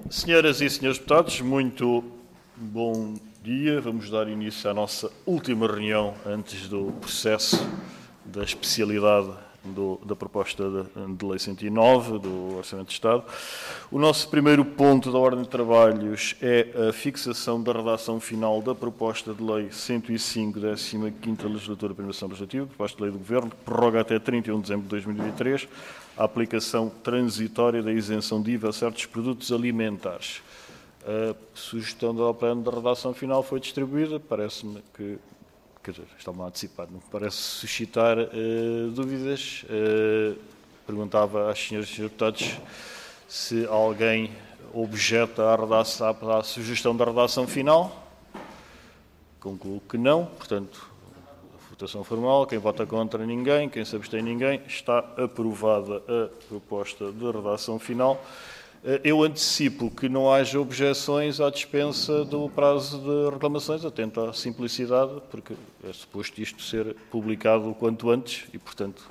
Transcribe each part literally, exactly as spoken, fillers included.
Senhoras e senhores deputados, muito bom dia. Vamos dar início à nossa última reunião antes do processo da especialidade do, da proposta de, de Lei cento e nove do Orçamento de Estado. O nosso primeiro ponto da ordem de trabalhos é a fixação da redação final da proposta de Lei cento e cinco, décima quinta Legislatura, Primeira Sessão Legislativa, proposta de Lei do Governo, que prorroga até trinta e um de dezembro de dois mil e vinte e três a aplicação transitória da isenção de I V A a certos produtos alimentares. A sugestão do plano de redação final foi distribuída, parece-me que, quer dizer, está-me a antecipar, não parece suscitar uh, dúvidas. Uh, perguntava às senhoras e senhores deputados se alguém objeta à, redação, à sugestão da redação final. Concluo que não, portanto, votação formal, quem vota contra ninguém, quem se abstém ninguém, está aprovada a proposta de redação final. Eu antecipo que não haja objeções à dispensa do prazo de reclamações, atento à simplicidade, porque é suposto isto ser publicado o quanto antes e, portanto,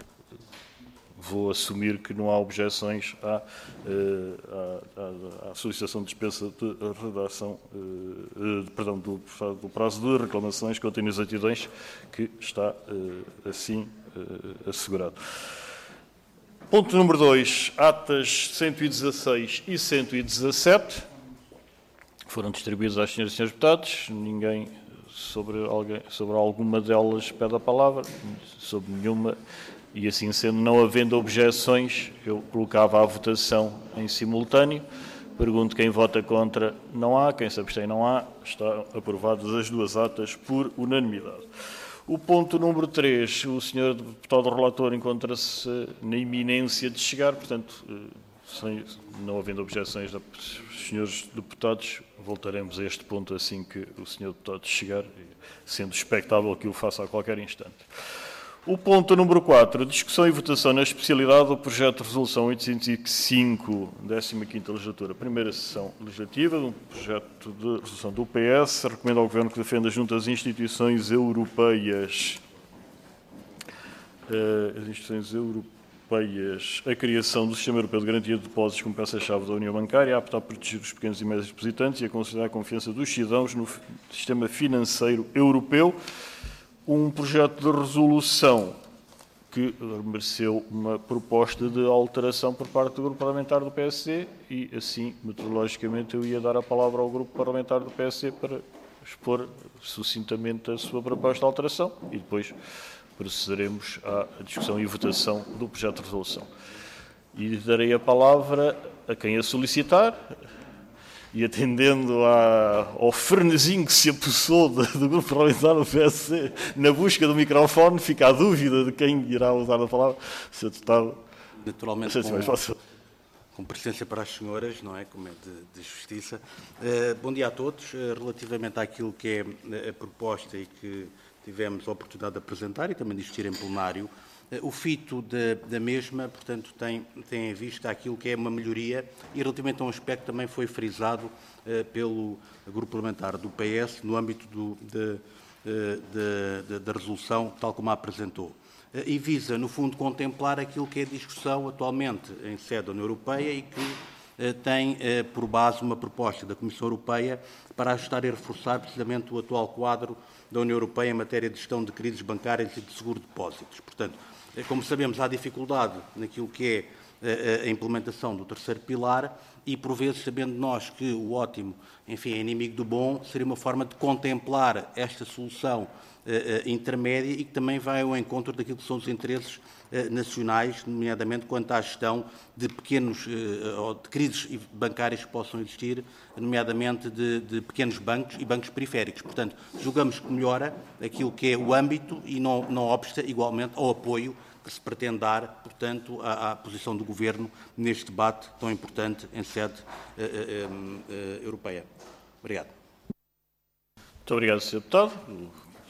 vou assumir que não há objeções à, à, à, à solicitação de dispensa de redação, perdão, do, do prazo de reclamações contém as atidões, que está assim assegurado. Ponto número dois, atas cento e dezasseis e cento e dezassete, foram distribuídas às senhoras e senhores deputados. Ninguém sobre, alguém, sobre alguma delas pede a palavra, sobre nenhuma. E assim sendo, não havendo objeções, eu colocava à votação em simultâneo. Pergunto quem vota contra, não há. Quem se abstém, não há. Estão aprovadas as duas atas por unanimidade. O ponto número três, o senhor deputado relator encontra-se na iminência de chegar, portanto, sem, não havendo objeções dos senhores deputados, voltaremos a este ponto assim que o senhor deputado chegar, sendo expectável que o faça a qualquer instante. O ponto número quatro, discussão e votação na especialidade do projeto de resolução oitocentos e cinco, décima quinta Legislatura, Primeira Sessão Legislativa, um projeto de resolução do P S, recomenda ao Governo que defenda junto às instituições europeias, uh, as instituições europeias, a criação do Sistema Europeu de Garantia de Depósitos como peça-chave da União Bancária, apto a proteger os pequenos e médios depositantes e a consolidar a confiança dos cidadãos no sistema financeiro europeu. Um projeto de resolução que mereceu uma proposta de alteração por parte do Grupo Parlamentar do P S D e, assim, metodologicamente, eu ia dar a palavra ao Grupo Parlamentar do P S D para expor sucintamente a sua proposta de alteração e depois procederemos à discussão e votação do projeto de resolução. E darei a palavra a quem a solicitar. E atendendo à, ao fernezinho que se apossou do, do Grupo Parlamentar do P S D na busca do microfone, fica a dúvida de quem irá usar a palavra. senhor Deputado, naturalmente, com, com presença para as senhoras, não é? Como é de, de justiça. Uh, bom dia a todos. Uh, relativamente àquilo que é a proposta e que tivemos a oportunidade de apresentar e também de discutir em plenário, o fito da, da mesma, portanto, tem, tem em vista aquilo que é uma melhoria e relativamente a um aspecto que também foi frisado uh, pelo Grupo Parlamentar do P S no âmbito do, de, de, de, da resolução, tal como a apresentou. Uh, e visa, no fundo, contemplar aquilo que é a discussão atualmente em sede da União Europeia e que uh, tem uh, por base uma proposta da Comissão Europeia para ajustar e reforçar precisamente o atual quadro da União Europeia em matéria de gestão de crises bancárias e de seguro de depósitos. Portanto, como sabemos, há dificuldade naquilo que é a implementação do terceiro pilar e, por vezes, sabendo nós que o ótimo, enfim, é inimigo do bom, seria uma forma de contemplar esta solução uh, intermédia e que também vai ao encontro daquilo que são os interesses uh, nacionais, nomeadamente quanto à gestão de pequenos, uh, ou de crises bancárias que possam existir, nomeadamente de, de pequenos bancos e bancos periféricos. Portanto, julgamos que melhora aquilo que é o âmbito e não, não obsta igualmente ao apoio que se pretende dar, portanto, à, à posição do Governo neste debate tão importante em sede uh, uh, uh, europeia. Obrigado. Muito obrigado, senhor Deputado.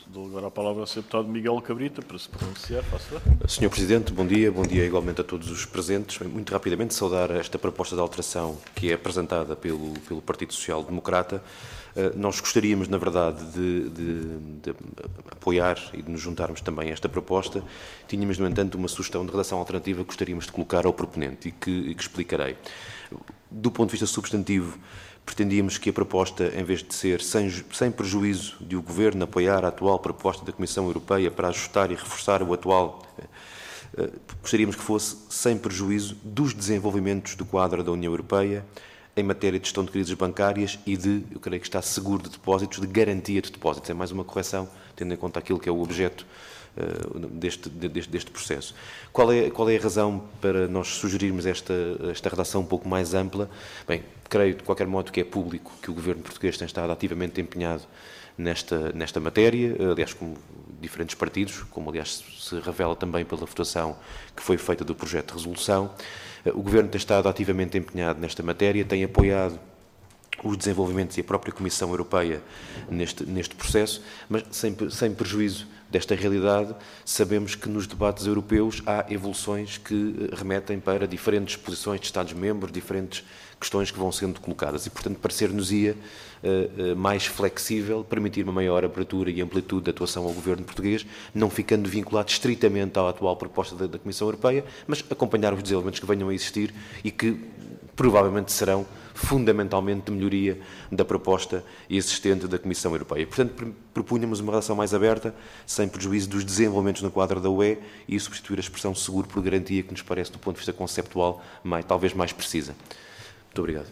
Dou agora a palavra ao senhor Deputado Miguel Cabrita para se pronunciar. senhor Presidente, bom dia. Bom dia igualmente a todos os presentes. Muito rapidamente saudar esta proposta de alteração que é apresentada pelo, pelo Partido Social Democrata. Nós gostaríamos, na verdade, de, de, de apoiar e de nos juntarmos também a esta proposta. Tínhamos, no entanto, uma sugestão de redação alternativa que gostaríamos de colocar ao proponente e que, e que explicarei. Do ponto de vista substantivo, pretendíamos que a proposta, em vez de ser sem, sem prejuízo de o Governo apoiar a atual proposta da Comissão Europeia para ajustar e reforçar o atual, gostaríamos que fosse sem prejuízo dos desenvolvimentos do quadro da União Europeia em matéria de gestão de crises bancárias e de, eu creio que está seguro de depósitos, de garantia de depósitos. É mais uma correção, tendo em conta aquilo que é o objeto uh, deste, deste, deste processo. Qual é, qual é a razão para nós sugerirmos esta, esta redação um pouco mais ampla? Bem, creio, de qualquer modo, que é público que o Governo português tem estado ativamente empenhado nesta, nesta matéria, aliás, com diferentes partidos, como, aliás, se revela também pela votação que foi feita do projeto de resolução. O Governo tem estado ativamente empenhado nesta matéria, tem apoiado os desenvolvimentos e a própria Comissão Europeia neste, neste processo, mas sem, sem prejuízo desta realidade, sabemos que nos debates europeus há evoluções que remetem para diferentes posições de Estados-membros, diferentes questões que vão sendo colocadas e, portanto, parecer-nos-ia uh, uh, mais flexível, permitir uma maior abertura e amplitude de atuação ao Governo português, não ficando vinculado estritamente à atual proposta da, da Comissão Europeia, mas acompanhar os desenvolvimentos que venham a existir e que provavelmente serão fundamentalmente de melhoria da proposta existente da Comissão Europeia. Portanto, propunhamos uma relação mais aberta, sem prejuízo dos desenvolvimentos no quadro da U E e substituir a expressão seguro por garantia, que nos parece, do ponto de vista conceptual, mais, talvez mais precisa. Muito obrigado.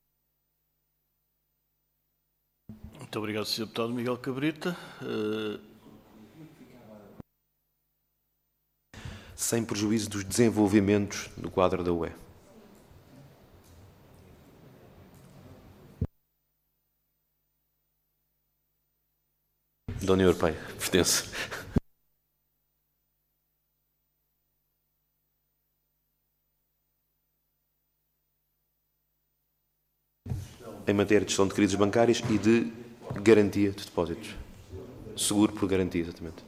Muito obrigado, senhor Deputado Miguel Cabrita. Uh... Sem prejuízo dos desenvolvimentos no quadro da U E. Da União Europeia, pertence. Em matéria de gestão de crises bancárias e de garantia de depósitos. Seguro por garantia, exatamente.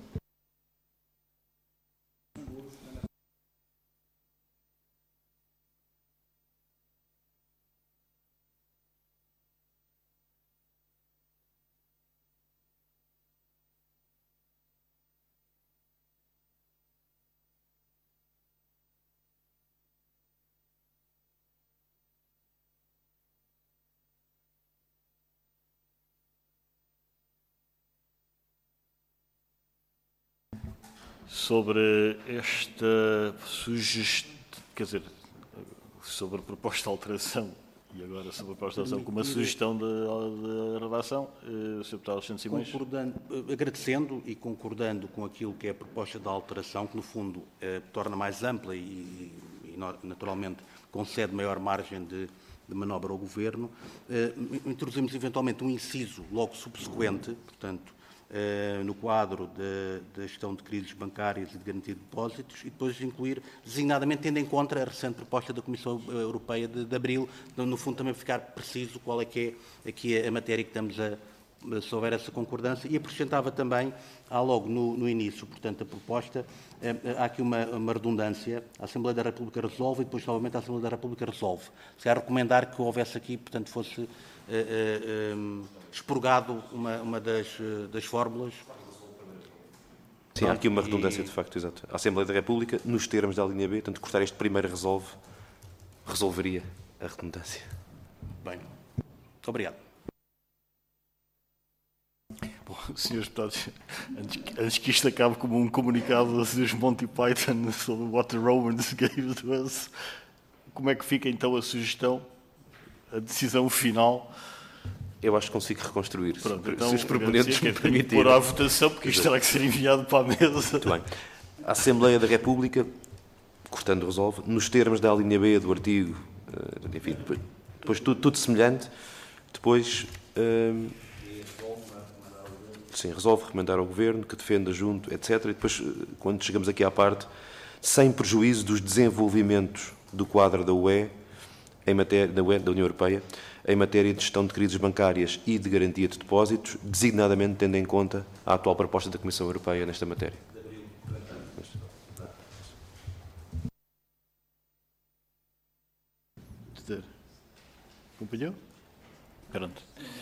Sobre esta sugestão, quer dizer, sobre a proposta de alteração e agora sobre a proposta de alteração com uma sugestão de, de redação, o senhor Deputado Alexandre Simões. Concordando, agradecendo e concordando com aquilo que é a proposta de alteração, que no fundo eh, torna mais ampla e, e naturalmente concede maior margem de, de manobra ao Governo, eh, introduzimos eventualmente um inciso logo subsequente, portanto, Uh, no quadro da gestão de crises bancárias e de garantia de depósitos e depois incluir, designadamente, tendo em conta a recente proposta da Comissão Europeia de, de abril, no fundo também ficar preciso qual é que é aqui a, a matéria que estamos a, se houver essa concordância, e acrescentava também, há logo no, no início, portanto, a proposta, uh, há aqui uma, uma redundância, a Assembleia da República resolve e depois, novamente, a Assembleia da República resolve. Se há recomendar que houvesse aqui, portanto, fosse uh, uh, um, expurgado uma, uma das, das fórmulas. Sim, há aqui uma redundância, de facto, exato. A Assembleia da República, nos termos da linha B, tanto cortar este primeiro resolve, resolveria a redundância. Bem, muito obrigado. Bom, senhores deputados, antes, antes que isto acabe como um comunicado dos Monty Python sobre what the Romans gave to us, como é que fica então a sugestão, a decisão final? Eu acho que consigo reconstruir, Pronto, se, então, se os proponentes me permitirem. Pôr à votação, porque isto terá que ser enviado para a mesa. Muito bem. A Assembleia da República, cortando resolve, nos termos da linha B do artigo, enfim, depois, depois tudo, tudo semelhante, depois, hum, sim, resolve recomendar ao Governo que defenda junto, etcétera. E depois, quando chegamos aqui à parte, sem prejuízo dos desenvolvimentos do quadro da U E, em matéria, da União Europeia em matéria de gestão de crises bancárias e de garantia de depósitos, designadamente tendo em conta a atual proposta da Comissão Europeia nesta matéria. Acompanhou? Pronto.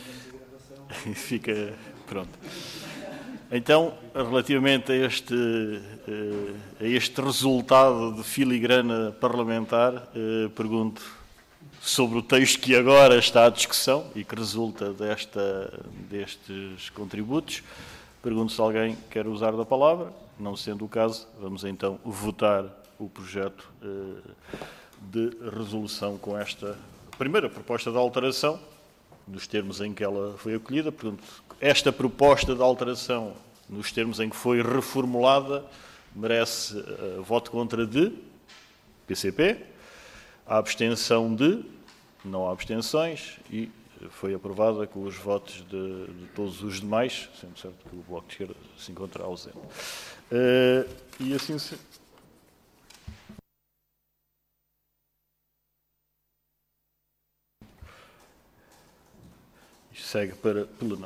Fica pronto. Então, relativamente a este, a este resultado de filigrana parlamentar, pergunto sobre o texto que agora está à discussão e que resulta desta, destes contributos. Pergunto se alguém quer usar da palavra. Não sendo o caso, vamos então votar o projeto de resolução com esta primeira proposta de alteração, nos termos em que ela foi acolhida. Portanto, esta proposta de alteração, nos termos em que foi reformulada, merece uh, voto contra de P C P, a abstenção de, não há abstenções, e foi aprovada com os votos de, de todos os demais, sendo certo que o Bloco de Esquerda se encontra ausente. Uh, e assim se... Segue para plenário.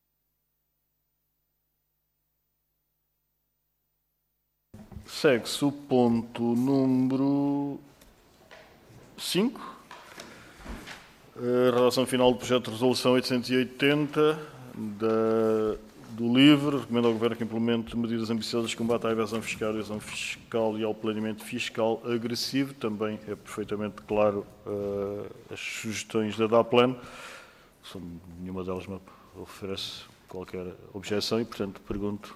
Segue-se o ponto número cinco. A redação final do projeto de resolução oitocentos e oitenta da, do LIVRE recomenda ao Governo que implemente medidas ambiciosas de combate à evasão fiscal, à evasão fiscal e ao planeamento fiscal agressivo. Também é perfeitamente claro uh, as sugestões da DAPLAN. Nenhuma delas me oferece qualquer objeção e, portanto, pergunto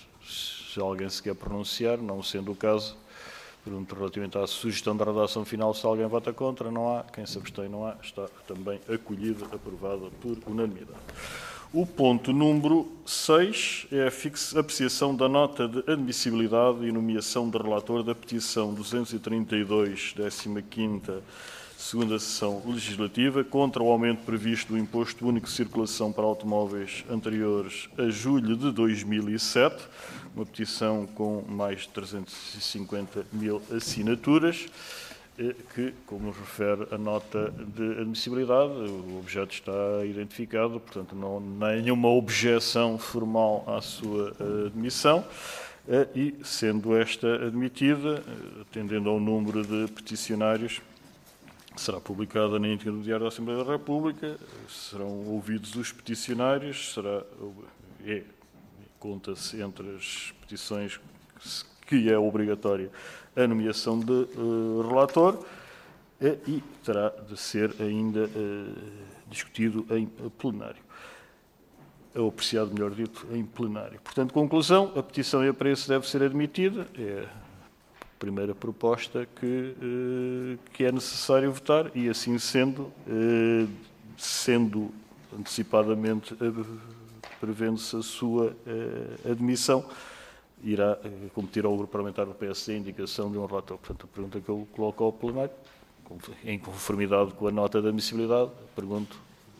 se alguém se quer pronunciar. Não sendo o caso, pergunto relativamente à sugestão da redação final se alguém vota contra. Não há. Quem se abstém não há. Está também acolhida, aprovada por unanimidade. O ponto número seis é a apreciação da nota de admissibilidade e nomeação de relator da petição duzentos e trinta e dois, décima quinta, segunda sessão legislativa, contra o aumento previsto do Imposto Único de Circulação para automóveis anteriores a julho de dois mil e sete, uma petição com mais de trezentos e cinquenta mil assinaturas, que, como refere a nota de admissibilidade, o objeto está identificado, portanto não há nenhuma objeção formal à sua admissão, e, sendo esta admitida, atendendo ao número de peticionários, será publicada na íntegra do Diário da Assembleia da República, serão ouvidos os peticionários, será, é, conta-se entre as petições que é obrigatória a nomeação de uh, relator é, e terá de ser ainda uh, discutido em plenário, ou apreciado, melhor dito, em plenário. Portanto, conclusão, a petição e a preço deve ser admitida, é primeira proposta que, eh, que é necessário votar e, assim sendo, eh, sendo antecipadamente eh, prevendo-se a sua eh, admissão, irá eh, competir ao grupo parlamentar do P S D a indicação de um relator. Portanto, a pergunta que eu coloco ao plenário, em conformidade com a nota de admissibilidade, pergunto,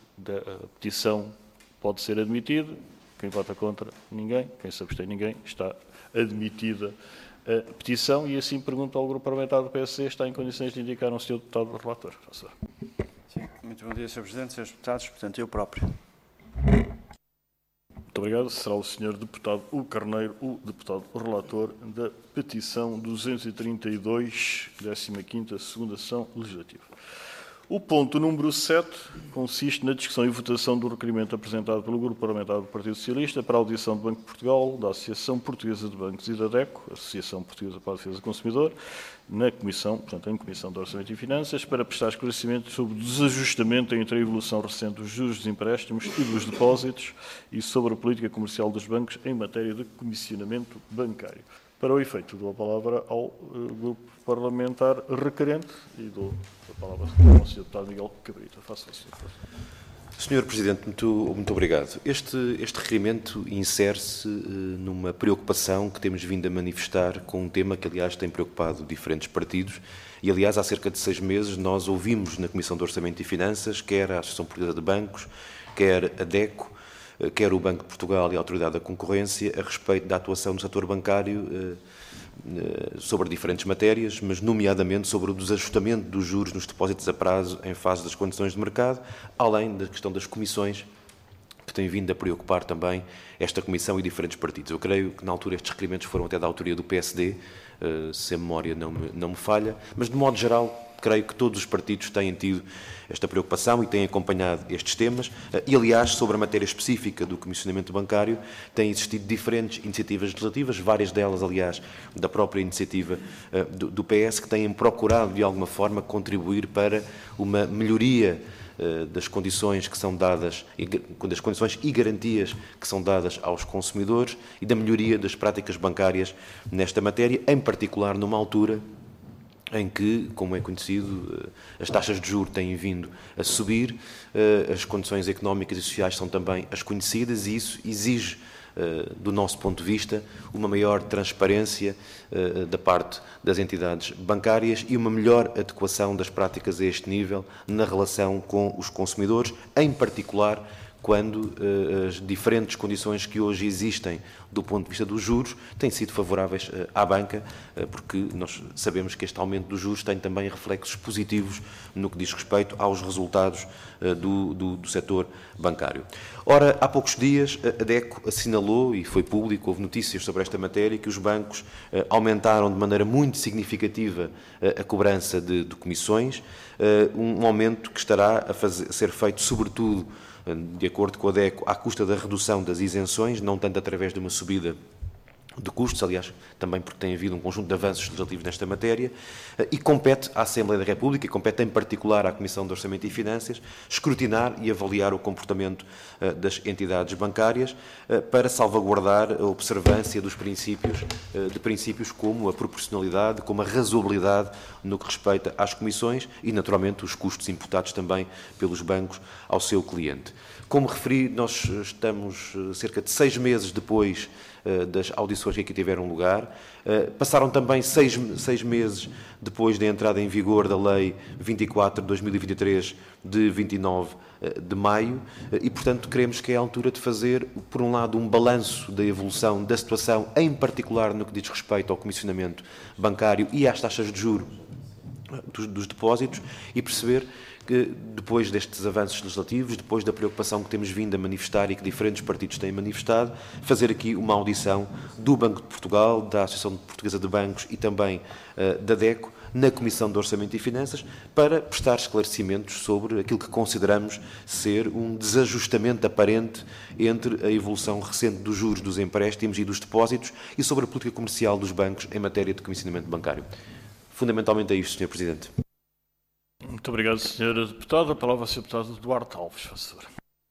a petição pode ser admitida, quem vota contra? Ninguém, quem se abstém? Ninguém, está admitida a petição e assim pergunto ao grupo parlamentar do P S D, está em condições de indicar um senhor deputado relator. Sim, muito bom dia, senhor Presidente, senhores deputados, portanto, eu próprio. Muito obrigado. Será o senhor deputado Hugo Carneiro, o deputado relator da petição duzentos e trinta e dois, décima quinta, segunda sessão legislativa. O ponto número sete consiste na discussão e votação do requerimento apresentado pelo Grupo Parlamentar do Partido Socialista para a audição do Banco de Portugal, da Associação Portuguesa de Bancos e da DECO, Associação Portuguesa para a Defesa do Consumidor, na Comissão, portanto, em Comissão de Orçamento e Finanças, para prestar esclarecimentos sobre o desajustamento entre a evolução recente dos juros dos empréstimos e dos depósitos e sobre a política comercial dos bancos em matéria de comissionamento bancário. Para o efeito, dou a palavra ao uh, grupo parlamentar requerente e dou a palavra ao senhor deputado Miguel Cabrita. Faça o senhor. senhor Presidente, muito, muito obrigado. Este, este requerimento insere-se uh, numa preocupação que temos vindo a manifestar com um tema que, aliás, tem preocupado diferentes partidos e, aliás, há cerca de seis meses nós ouvimos na Comissão de Orçamento e Finanças, quer a Associação Portuguesa de Bancos, quer a DECO, quer o Banco de Portugal e a Autoridade da Concorrência, a respeito da atuação do setor bancário sobre diferentes matérias, mas nomeadamente sobre o desajustamento dos juros nos depósitos a prazo em fase das condições de mercado, além da questão das comissões, que tem vindo a preocupar também esta Comissão e diferentes partidos. Eu creio que na altura estes requerimentos foram até da autoria do P S D, se a memória não me, não me falha, mas de modo geral creio que todos os partidos têm tido esta preocupação e têm acompanhado estes temas e, aliás, sobre a matéria específica do comissionamento bancário, têm existido diferentes iniciativas legislativas, várias delas, aliás, da própria iniciativa do, do P S, que têm procurado, de alguma forma, contribuir para uma melhoria das condições que são dadas, das condições e garantias que são dadas aos consumidores e da melhoria das práticas bancárias nesta matéria, em particular numa altura em que, como é conhecido, as taxas de juros têm vindo a subir, as condições económicas e sociais são também as conhecidas e isso exige, do nosso ponto de vista, uma maior transparência da parte das entidades bancárias e uma melhor adequação das práticas a este nível na relação com os consumidores, em particular quando uh, as diferentes condições que hoje existem do ponto de vista dos juros têm sido favoráveis uh, à banca, uh, porque nós sabemos que este aumento dos juros tem também reflexos positivos no que diz respeito aos resultados uh, do, do, do setor bancário. Ora, há poucos dias a DECO assinalou, e foi público, houve notícias sobre esta matéria, que os bancos uh, aumentaram de maneira muito significativa uh, a cobrança de, de comissões, uh, um aumento que estará a, fazer, a ser feito sobretudo de acordo com a DECO, à custa da redução das isenções, não tanto através de uma subida de custos, aliás, também porque tem havido um conjunto de avanços legislativos nesta matéria, e compete à Assembleia da República, e compete em particular à Comissão de Orçamento e Finanças, escrutinar e avaliar o comportamento das entidades bancárias para salvaguardar a observância dos princípios, de princípios como a proporcionalidade, como a razoabilidade no que respeita às comissões e, naturalmente, os custos imputados também pelos bancos ao seu cliente. Como referi, nós estamos cerca de seis meses depois das audições que aqui tiveram lugar. Passaram também seis, seis meses depois da entrada em vigor da Lei vinte e quatro de dois mil e vinte e três, de vinte e nove de maio, e, portanto, queremos que é a altura de fazer, por um lado, um balanço da evolução da situação, em particular no que diz respeito ao comissionamento bancário e às taxas de juros dos, dos depósitos, e perceber que, depois destes avanços legislativos, depois da preocupação que temos vindo a manifestar e que diferentes partidos têm manifestado, fazer aqui uma audição do Banco de Portugal, da Associação Portuguesa de Bancos e também uh, da DECO, na Comissão de Orçamento e Finanças, para prestar esclarecimentos sobre aquilo que consideramos ser um desajustamento aparente entre a evolução recente dos juros dos empréstimos e dos depósitos e sobre a política comercial dos bancos em matéria de comissionamento bancário. Fundamentalmente é isto, senhor Presidente. Muito obrigado, senhora Deputada. A palavra ao senhor Deputado Duarte Alves, por favor.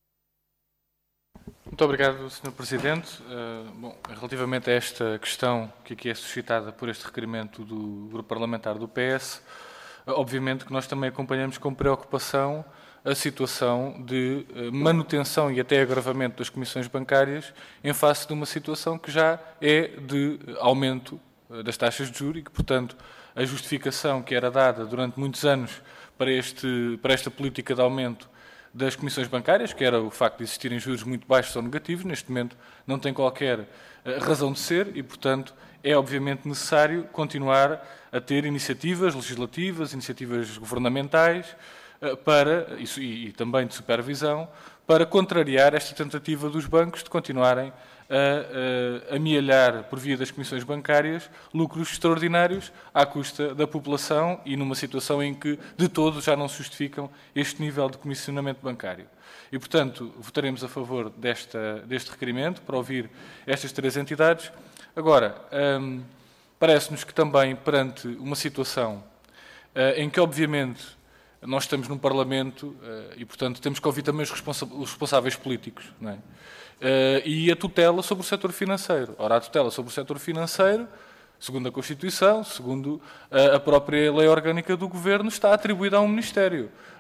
Muito obrigado, senhor Presidente. Uh, bom, relativamente a esta questão que aqui é suscitada por este requerimento do Grupo Parlamentar do P S, uh, obviamente que nós também acompanhamos com preocupação a situação de uh, manutenção e até agravamento das comissões bancárias em face de uma situação que já é de aumento uh, das taxas de juros e que, portanto, a justificação que era dada durante muitos anos para, este, para esta política de aumento das comissões bancárias, que era o facto de existirem juros muito baixos ou negativos, neste momento não tem qualquer uh, razão de ser e, portanto, é obviamente necessário continuar a ter iniciativas legislativas, iniciativas governamentais uh, para, isso, e, e também de supervisão, para contrariar esta tentativa dos bancos de continuarem a, a amealhar, por via das comissões bancárias, lucros extraordinários à custa da população e numa situação em que, de todo, já não se justificam este nível de comissionamento bancário. E, portanto, votaremos a favor desta, deste requerimento para ouvir estas três entidades. Agora, hum, parece-nos que também, perante uma situação uh, em que, obviamente, nós estamos num Parlamento uh, e, portanto, temos que ouvir também os, responsa os responsáveis políticos, não é? Uh, e a tutela sobre o setor financeiro. Ora, a tutela sobre o setor financeiro, segundo a Constituição, segundo uh, a própria lei orgânica do Governo, está atribuída a um Ministério.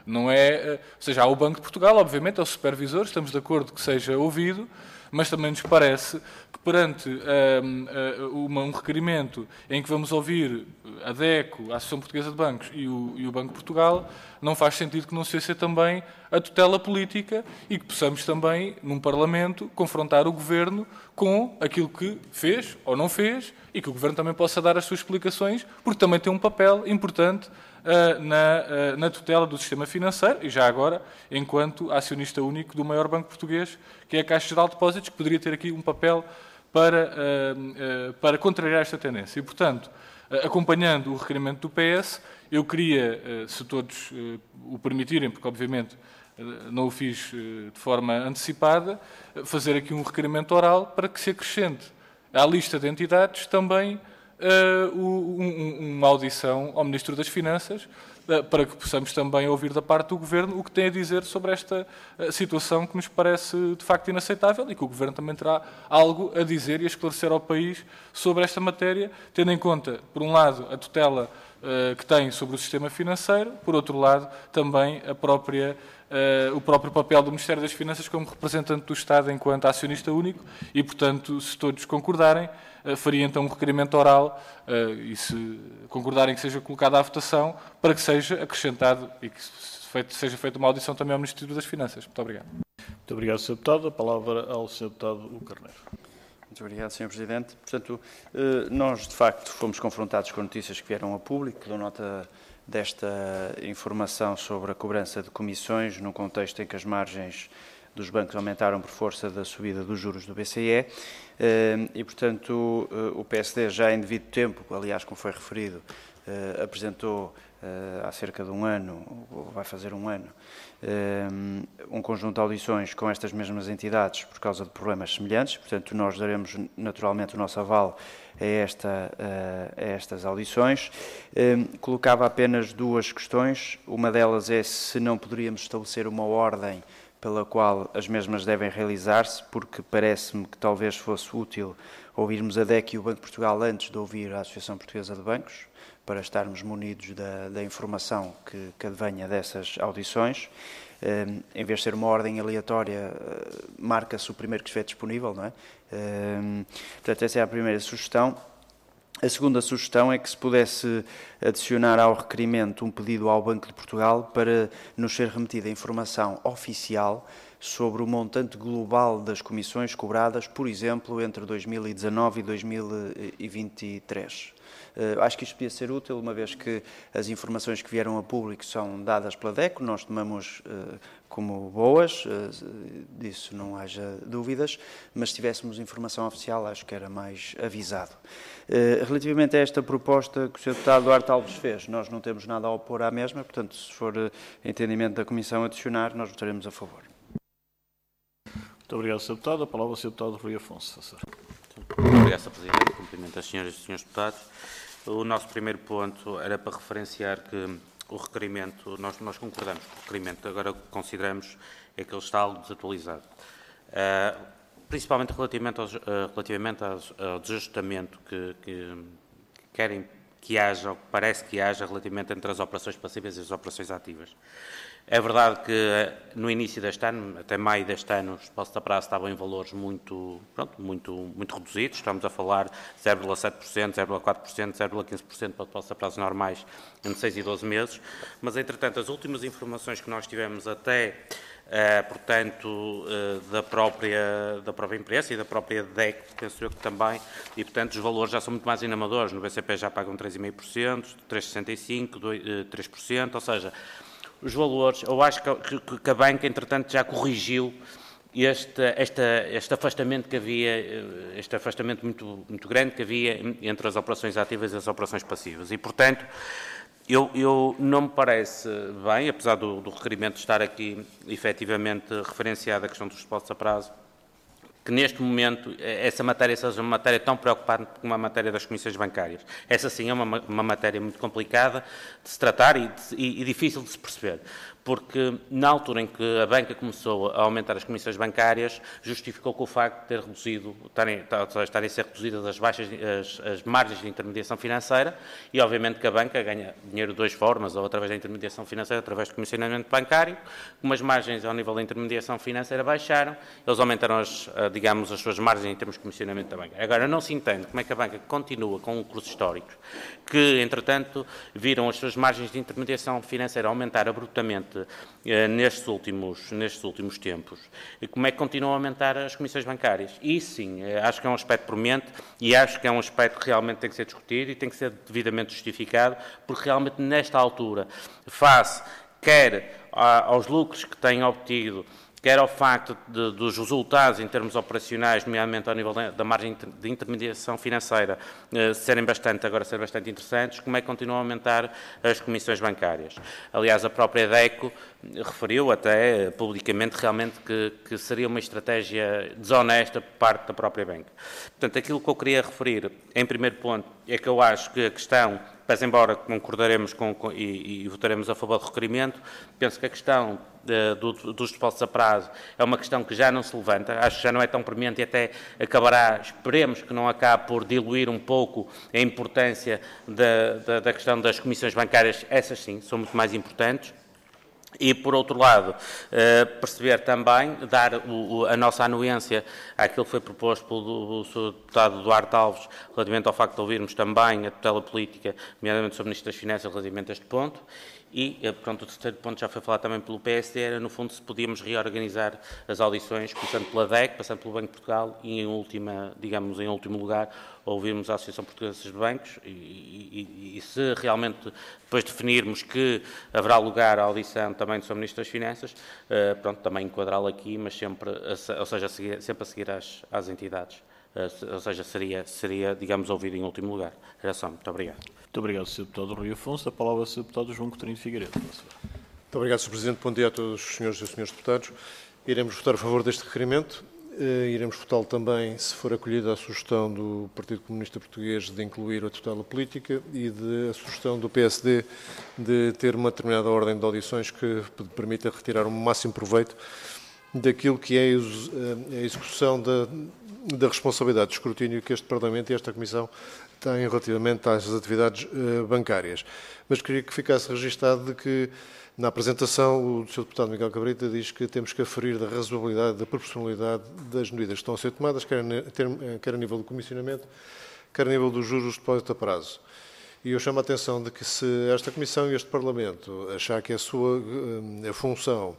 Não é, ou seja, há o Banco de Portugal, obviamente, é o supervisor, estamos de acordo que seja ouvido, mas também nos parece que perante uh, uh, uma, um requerimento em que vamos ouvir a DECO, a Associação Portuguesa de Bancos e o, e o Banco de Portugal, não faz sentido que não seja também a tutela política e que possamos também, num Parlamento, confrontar o Governo com aquilo que fez ou não fez e que o Governo também possa dar as suas explicações, porque também tem um papel importante uh, na, uh, na tutela do sistema financeiro e já agora, enquanto acionista único do maior banco português, que é a Caixa Geral de Depósitos, que poderia ter aqui um papel para, uh, uh, para contrariar esta tendência. E, portanto, uh, acompanhando o requerimento do P S, eu queria, uh, se todos uh, o permitirem, porque obviamente uh, não o fiz uh, de forma antecipada, uh, fazer aqui um requerimento oral para que se acrescente à lista de entidades também uh, um, uma audição ao Ministro das Finanças, uh, para que possamos também ouvir da parte do Governo o que tem a dizer sobre esta uh, situação que nos parece de facto inaceitável e que o Governo também terá algo a dizer e a esclarecer ao país sobre esta matéria, tendo em conta, por um lado, a tutela uh, que tem sobre o sistema financeiro, por outro lado, também a própria Uh, o próprio papel do Ministério das Finanças como representante do Estado enquanto acionista único e, portanto, se todos concordarem, uh, faria então um requerimento oral uh, e, se concordarem que seja colocado à votação, para que seja acrescentado e que feito, seja feita uma audição também ao Ministério das Finanças. Muito obrigado. Muito obrigado, senhor Deputado. A palavra ao senhor Deputado Carneiro. Muito obrigado, senhor Presidente. Portanto, uh, nós, de facto, fomos confrontados com notícias que vieram ao público, dou nota desta informação sobre a cobrança de comissões, num contexto em que as margens dos bancos aumentaram por força da subida dos juros do B C E e, portanto, o P S D já em devido tempo, aliás, como foi referido, apresentou há cerca de um ano, ou vai fazer um ano, um conjunto de audições com estas mesmas entidades por causa de problemas semelhantes. Portanto, nós daremos naturalmente o nosso aval a, esta, a estas audições. Colocava apenas duas questões. Uma delas é se não poderíamos estabelecer uma ordem pela qual as mesmas devem realizar-se, porque parece-me que talvez fosse útil ouvirmos a DEC e o Banco de Portugal antes de ouvir a Associação Portuguesa de Bancos, para estarmos munidos da, da informação que, que advenha dessas audições. Um, em vez de ser uma ordem aleatória, uh, marca-se o primeiro que estiver disponível, não é? Um, portanto, essa é a primeira sugestão. A segunda sugestão é que se pudesse adicionar ao requerimento um pedido ao Banco de Portugal para nos ser remetida informação oficial sobre o montante global das comissões cobradas, por exemplo, entre dois mil e dezanove e dois mil e vinte e três. Uh, acho que isto podia ser útil, uma vez que as informações que vieram a público são dadas pela DECO, nós tomamos uh, como boas, uh, disso não haja dúvidas, mas se tivéssemos informação oficial, acho que era mais avisado. Uh, relativamente a esta proposta que o senhor Deputado Duarte Alves fez, nós não temos nada a opor à mesma, portanto, se for uh, entendimento da Comissão adicionar, nós votaremos a favor. Muito obrigado, senhor Deputado. A palavra ao senhor Deputado Rui Afonso. Muito obrigado, senhor Presidente. Cumprimento as senhoras e senhores deputados. O nosso primeiro ponto era para referenciar que o requerimento, nós, nós concordamos com o requerimento, agora o que consideramos é que ele está algo desatualizado. Uh, principalmente relativamente, aos, uh, relativamente aos, ao desajustamento que, que querem que haja, ou que parece que haja, relativamente entre as operações passivas e as operações ativas. É verdade que no início deste ano, até maio deste ano, os depósitos a prazo estavam em valores muito, pronto, muito, muito reduzidos. Estamos a falar de zero vírgula sete por cento, zero vírgula quatro por cento, zero vírgula quinze por cento para depósitos a prazos normais entre seis e doze meses. Mas, entretanto, as últimas informações que nós tivemos até, eh, portanto, eh, da, própria, da própria imprensa e da própria DEC, penso eu que também, e, portanto, os valores já são muito mais inamadores. No B C P já pagam três vírgula cinco por cento, três vírgula sessenta e cinco por cento, três por cento, ou seja, os valores, eu acho que, que, que a banca, entretanto, já corrigiu este, este, este afastamento que havia, este afastamento muito, muito grande que havia entre as operações ativas e as operações passivas. E, portanto, eu, eu não me parece bem, apesar do, do requerimento estar aqui efetivamente referenciada a questão dos depósitos a prazo, que neste momento essa matéria seja uma matéria tão preocupante como a matéria das comissões bancárias. Essa sim é uma, uma matéria muito complicada de se tratar e, de, e, e difícil de se perceber. porque na altura em que a banca começou a aumentar as comissões bancárias, justificou com o facto de ter reduzido, estarem, estarem a ser reduzidas as, baixas, as, as margens de intermediação financeira, e obviamente que a banca ganha dinheiro de duas formas, ou através da intermediação financeira, através do comissionamento bancário. Como as margens ao nível da intermediação financeira baixaram, eles aumentaram, as, digamos, as suas margens em termos de comissionamento da banca. Agora, não se entende como é que a banca continua com lucros históricos, que, entretanto, viram as suas margens de intermediação financeira aumentar abruptamente eh, nestes, últimos, nestes últimos tempos. E como é que continuam a aumentar as comissões bancárias? E sim, eh, acho que é um aspecto premente e acho que é um aspecto que realmente tem que ser discutido e tem que ser devidamente justificado, porque realmente nesta altura, face quer a, aos lucros que têm obtido, quer ao facto de, dos resultados em termos operacionais, nomeadamente ao nível da, da margem de intermediação financeira, eh, serem bastante, agora serem bastante interessantes, como é que continuam a aumentar as comissões bancárias. Aliás, a própria DECO referiu até publicamente realmente que, que seria uma estratégia desonesta por parte da própria banca. Portanto, aquilo que eu queria referir, em primeiro ponto, é que eu acho que a questão, mas embora concordaremos com, com, e, e votaremos a favor do requerimento, penso que a questão de, do, dos depósitos a prazo é uma questão que já não se levanta, acho que já não é tão premente e até acabará, esperemos que não acabe por diluir um pouco a importância da, da, da questão das comissões bancárias, essas sim, são muito mais importantes. E, por outro lado, eh, perceber também, dar o, o, a nossa anuência àquilo que foi proposto pelo Sr Deputado Duarte Alves, relativamente ao facto de ouvirmos também a tutela política, nomeadamente sobre o Ministro das Finanças, relativamente a este ponto. E, pronto, o terceiro ponto já foi falado também pelo P S D, era, no fundo, se podíamos reorganizar as audições, começando pela DEC, passando pelo Banco de Portugal e, em última, digamos, em último lugar, ouvirmos a Associação Portuguesa de Bancos e, e, e se realmente depois definirmos que haverá lugar à audição também do Sr Ministro das Finanças, uh, pronto, também enquadrá-lo aqui, mas sempre, a, ou seja, a seguir, sempre a seguir às, às entidades. Uh, ou seja, seria, seria, digamos, ouvido em último lugar. Era só. Muito obrigado. Muito obrigado, senhor Deputado Rui Afonso. A palavra ao senhor Deputado João Coutinho de Figueiredo. Muito obrigado, senhor Presidente. Bom dia a todos os senhores e senhores deputados. Iremos votar a favor deste requerimento. Iremos votá-lo também se for acolhida a sugestão do Partido Comunista Português de incluir a tutela política e de, a sugestão do P S D de ter uma determinada ordem de audições que permita retirar o máximo proveito daquilo que é a execução da, da responsabilidade de escrutínio que este Parlamento e esta Comissão têm relativamente às atividades bancárias. Mas queria que ficasse registado de que, na apresentação, o senhor Deputado Miguel Cabrita diz que temos que aferir da razoabilidade, da proporcionalidade das medidas que estão a ser tomadas, quer a, quer a nível do comissionamento, quer a nível dos juros dos depósitos a prazo. E eu chamo a atenção de que se esta Comissão e este Parlamento achar que é a sua a função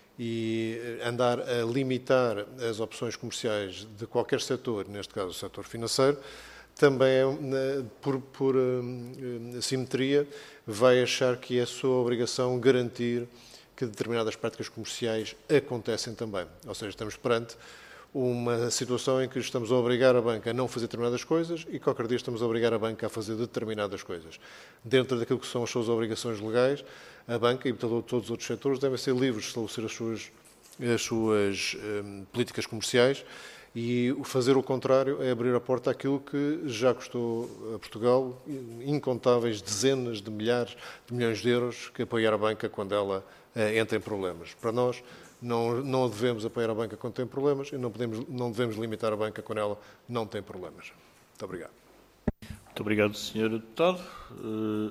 e andar a limitar as opções comerciais de qualquer setor, neste caso o setor financeiro, também, por, por uh, simetria, vai achar que é a sua obrigação garantir que determinadas práticas comerciais acontecem também. Ou seja, estamos perante uma situação em que estamos a obrigar a banca a não fazer determinadas coisas e qualquer dia estamos a obrigar a banca a fazer determinadas coisas. Dentro daquilo que são as suas obrigações legais, a banca e todos os outros setores devem ser livres de estabelecer as suas, as suas um, políticas comerciais. E fazer o contrário é abrir a porta àquilo que já custou a Portugal incontáveis dezenas de milhares de milhões de euros que apoiar a banca quando ela eh, entra em problemas. Para nós, não, não devemos apoiar a banca quando tem problemas e não, podemos, não devemos limitar a banca quando ela não tem problemas. Muito obrigado. Muito obrigado, senhor Deputado. Uh,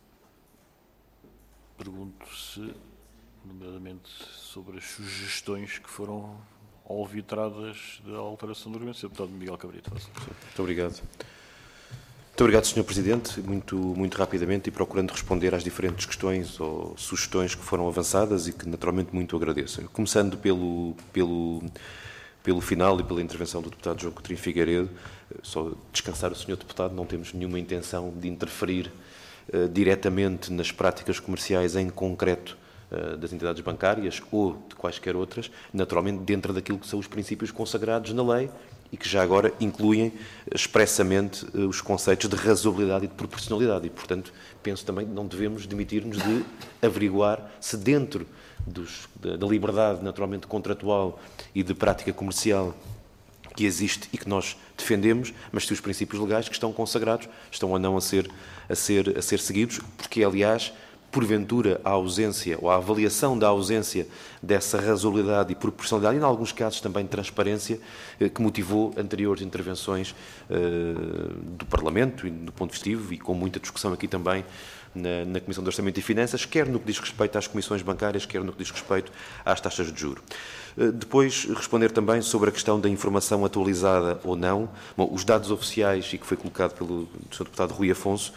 pergunto se, nomeadamente, sobre as sugestões que foram alvitradas da alteração do argumento. senhor Deputado Miguel Cabrita. Muito obrigado. Muito obrigado, senhor Presidente. Muito, muito rapidamente e procurando responder às diferentes questões ou sugestões que foram avançadas e que naturalmente muito agradeço. Começando pelo, pelo, pelo final e pela intervenção do deputado João Coutinho Figueiredo, só descansar o senhor Deputado, não temos nenhuma intenção de interferir uh, diretamente nas práticas comerciais em concreto das entidades bancárias ou de quaisquer outras, naturalmente dentro daquilo que são os princípios consagrados na lei e que já agora incluem expressamente os conceitos de razoabilidade e de proporcionalidade e, portanto, penso também que não devemos demitir-nos de averiguar se dentro dos, da, da liberdade naturalmente contratual e de prática comercial que existe e que nós defendemos, mas se os princípios legais que estão consagrados estão ou não a ser, a ser, a ser seguidos, porque, aliás, porventura, a ausência ou a avaliação da ausência dessa razoabilidade e proporcionalidade, e, em alguns casos, também transparência, que motivou anteriores intervenções do Parlamento, e do ponto de vista, e com muita discussão aqui também na, na Comissão de Orçamento e Finanças, quer no que diz respeito às comissões bancárias, quer no que diz respeito às taxas de juros. Depois, responder também sobre a questão da informação atualizada ou não. Bom, os dados oficiais, e que foi colocado pelo senhor Deputado Rui Afonso,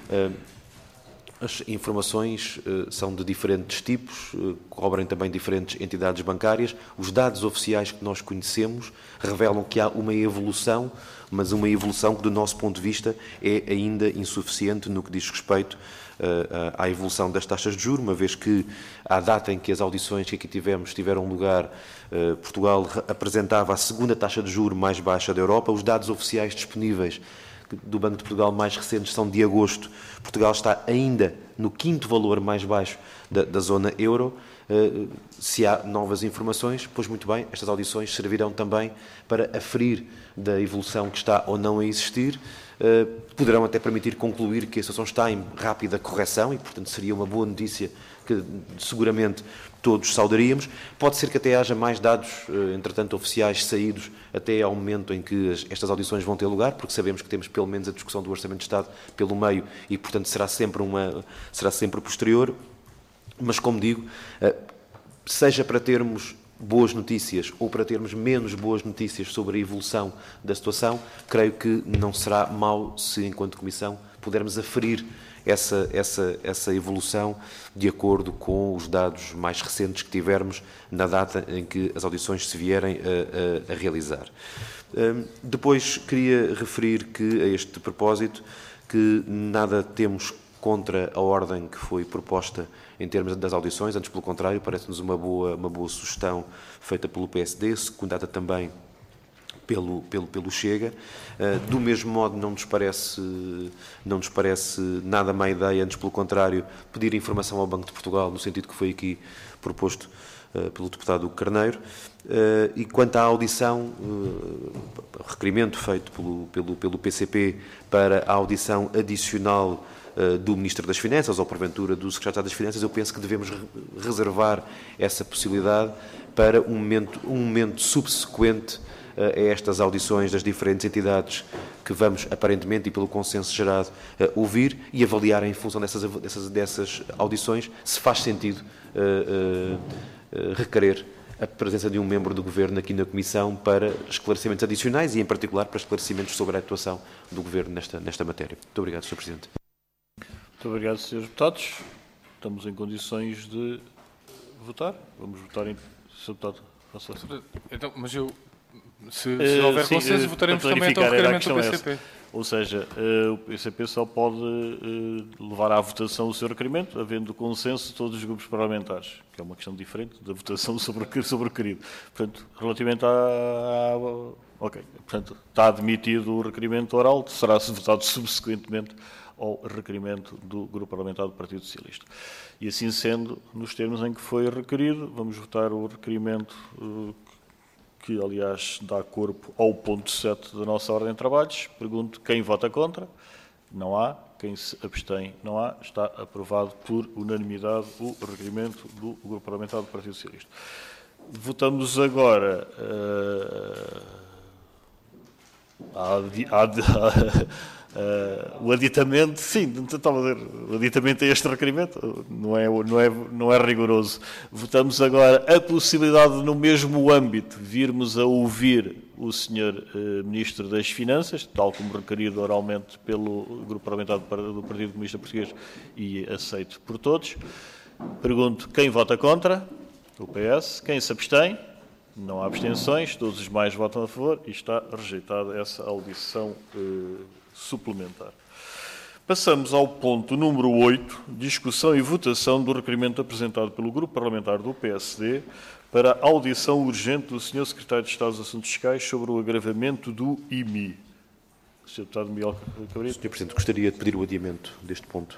as informações uh, são de diferentes tipos, uh, cobrem também diferentes entidades bancárias. Os dados oficiais que nós conhecemos revelam que há uma evolução, mas uma evolução que, do nosso ponto de vista, é ainda insuficiente no que diz respeito uh, à evolução das taxas de juros, uma vez que, à data em que as audições que aqui tivemos tiveram lugar, uh, Portugal apresentava a segunda taxa de juros mais baixa da Europa. Os dados oficiais disponíveis do Banco de Portugal mais recentes são de agosto. Portugal está ainda no quinto valor mais baixo da, da zona euro. Uh, se há novas informações, pois muito bem, estas audições servirão também para aferir da evolução que está ou não a existir. Uh, poderão até permitir concluir que a situação está em rápida correção e, portanto, seria uma boa notícia que seguramente todos saudaríamos. Pode ser que até haja mais dados, entretanto, oficiais saídos até ao momento em que estas audições vão ter lugar, porque sabemos que temos pelo menos a discussão do Orçamento de Estado pelo meio e, portanto, será sempre, uma, será sempre posterior. Mas, como digo, seja para termos boas notícias ou para termos menos boas notícias sobre a evolução da situação, creio que não será mau se, enquanto Comissão, pudermos aferir essa, essa, essa evolução de acordo com os dados mais recentes que tivermos na data em que as audições se vierem a, a, a realizar. Um, depois queria referir que, a este propósito, que nada temos contra a ordem que foi proposta em termos das audições, antes pelo contrário, parece-nos uma boa, uma boa sugestão feita pelo P S D, secundada também pelo, pelo, pelo Chega. Uh, do mesmo modo, não nos parece, não nos parece nada má ideia, antes pelo contrário, pedir informação ao Banco de Portugal, no sentido que foi aqui proposto uh, pelo deputado Carneiro. Uh, e quanto à audição, uh, requerimento feito pelo, pelo, pelo P C P para a audição adicional uh, do Ministro das Finanças, ou porventura do Secretário das Finanças, eu penso que devemos re reservar essa possibilidade para um momento, um momento subsequente a estas audições das diferentes entidades que vamos, aparentemente, e pelo consenso gerado, ouvir e avaliar em função dessas, dessas, dessas audições se faz sentido uh, uh, requerer a presença de um membro do Governo aqui na Comissão para esclarecimentos adicionais e, em particular, para esclarecimentos sobre a atuação do Governo nesta, nesta matéria. Muito obrigado, senhor Presidente. Muito obrigado, senhores Deputados. Estamos em condições de votar. Vamos votar em... senhor Deputado, faça. Então, mas eu... Se, se uh, houver sim, consenso, uh, votaremos também então o requerimento do P C P. É Ou seja, uh, o P C P só pode uh, levar à votação o seu requerimento, havendo consenso de todos os grupos parlamentares, que é uma questão diferente da votação sobre, sobre o requerido. Portanto, relativamente à, à... Ok. Portanto, está admitido o requerimento oral, será votado subsequentemente ao requerimento do Grupo Parlamentar do Partido Socialista. E assim sendo, nos termos em que foi requerido, vamos votar o requerimento uh, que, aliás, dá corpo ao ponto sete da nossa ordem de trabalhos. Pergunto quem vota contra. Não há. Quem se abstém, não há. Está aprovado por unanimidade o requerimento do Grupo Parlamentar do Partido Socialista. Votamos agora uh, a, a, a, Uh, o aditamento, sim, estava a dizer, o aditamento a este requerimento não é, não, é, não é rigoroso. Votamos agora a possibilidade de, no mesmo âmbito, virmos a ouvir o senhor uh, Ministro das Finanças, tal como requerido oralmente pelo Grupo Parlamentar do Partido Comunista Português e aceito por todos. Pergunto quem vota contra? O P S. Quem se abstém? Não há abstenções, todos os mais votam a favor e está rejeitada essa audição uh, suplementar. Passamos ao ponto número oito, discussão e votação do requerimento apresentado pelo Grupo Parlamentar do P S D para a audição urgente do senhor Secretário de Estado dos Assuntos Fiscais sobre o agravamento do I M I. senhor Deputado Miguel Cabrita. senhor Presidente, gostaria de pedir o adiamento deste ponto.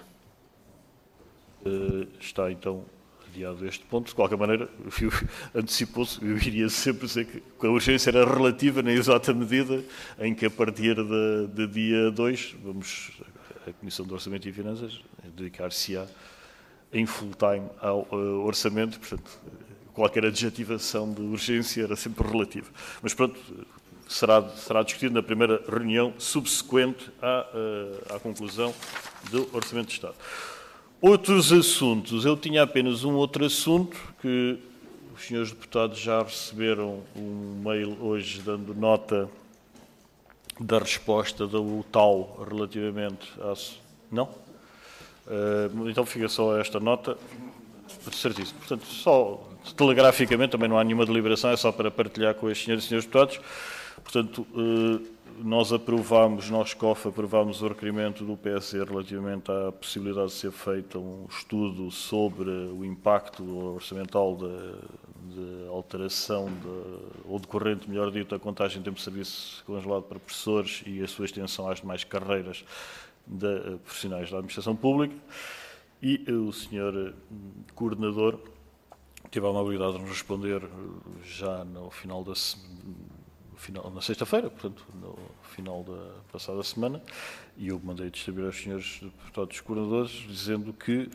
Uh, está, então, adiado este ponto. De qualquer maneira, antecipou-se, eu iria sempre dizer que a urgência era relativa na exata medida em que, a partir de, de dia dois, vamos, a Comissão de Orçamento e Finanças dedicar-se-á em full time ao uh, orçamento, portanto, qualquer adjetivação de urgência era sempre relativa. Mas pronto, será, será discutido na primeira reunião subsequente à, uh, à conclusão do Orçamento de Estado. Outros assuntos. Eu tinha apenas um outro assunto que os senhores deputados já receberam um mail hoje dando nota da resposta da U T A L relativamente à... Não? Uh, então fica só esta nota. Certíssimo. Portanto, só telegraficamente, também não há nenhuma deliberação, é só para partilhar com as senhoras e senhores deputados. Portanto, nós aprovámos, nós, C O F, aprovámos o requerimento do P S E relativamente à possibilidade de ser feito um estudo sobre o impacto orçamental de, de alteração de, ou decorrente, melhor dito, da contagem de tempo de serviço congelado para professores e a sua extensão às demais carreiras de profissionais da administração pública. E o senhor coordenador teve a amabilidade de nos responder já no final da final, na sexta-feira, portanto, no final da passada semana, e eu mandei distribuir aos senhores deputados coordenadores, dizendo que